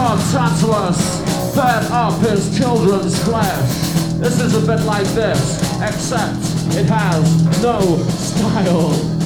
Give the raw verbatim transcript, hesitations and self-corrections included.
Bob Tantalus fed up his children's flesh. This is a bit like this, except it has no style.